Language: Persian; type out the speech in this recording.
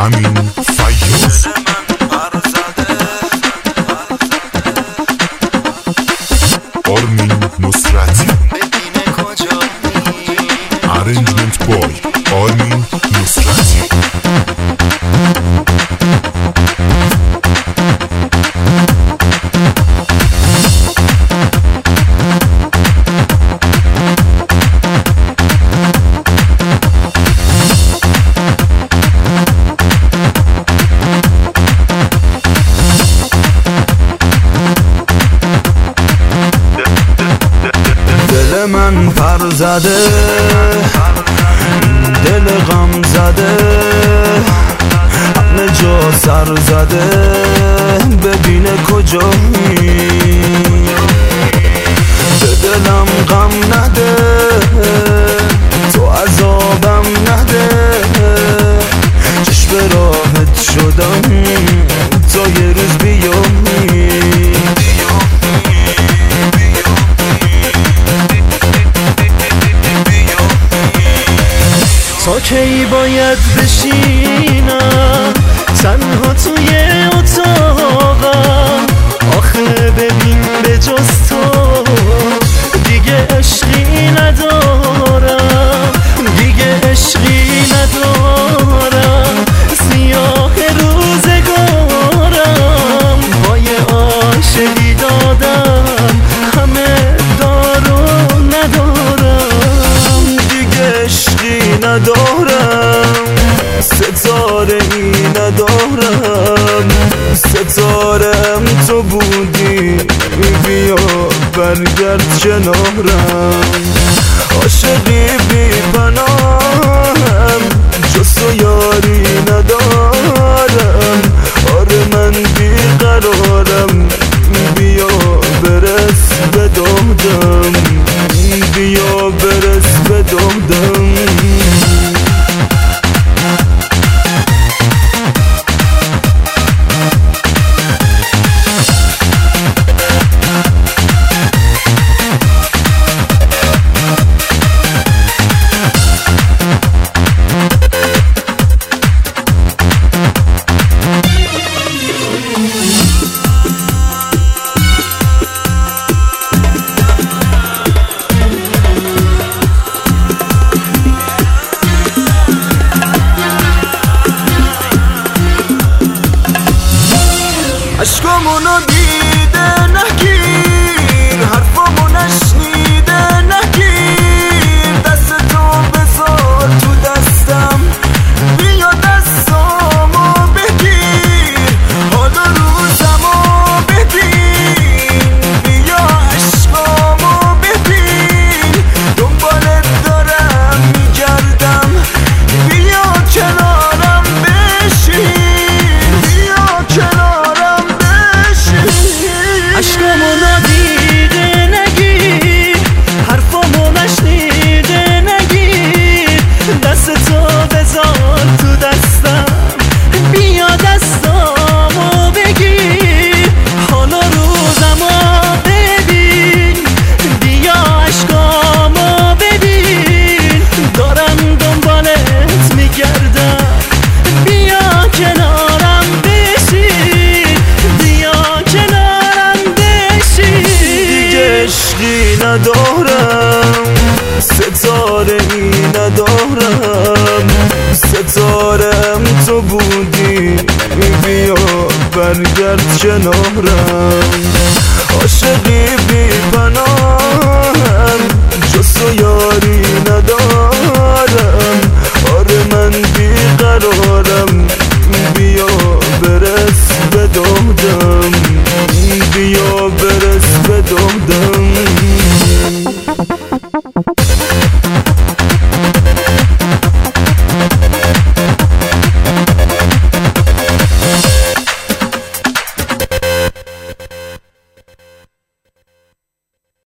امین فیاض. آرمین نصرتی. ارنجمنت بای آرمین نصرتی. دل من پر زده، دل غم زده، همه جا سر زده، ببینه کجایی. به دلم غم نده، تو عذابم نده، چشم راحت شدم تا یه روز بیایی. تا کی باید بشینم تنها توی اتاقم؟ آخه ببین به جز تو دیگه عشقی ندارم، دیگه عشقی ندارم. سیاه روزگارم پای عاشقی دادم، همه دارو ندارم، دیگه عشقی ندارم، ستاره ای ندارم. ستارم تو بودی، بیا برگرد کنارم. عاشقی بی پناهم، جز تو یاری ندارم. آره من بی قرارم، بیا برس به دادم، بیا برس به دادم. عشقامونو دیده نگیر، حرفامو نشنیده نگیر. دست تو بذار تو دستم، بیا دستامو بگیر. حالا روزمو ببین، بیا عشقامو ببین. دنبالت دارم میگردم، بیا کنارم بشین، بیا کنارم. عشقامو ندیده نگیر، حرفامو نشنیده نگیر. دست تو بذار تو دستم، بیا دستامو بگیر. حالا روزمو ببین، بیا عشقامو ببین. دارم دنبالت میگردم، بیا کنارم بشین، بیا کنارم بشین. دیگه عشقی ندارم، ستاره ای ندارم. ستارم تو بودی، بیا برگرد کنارم.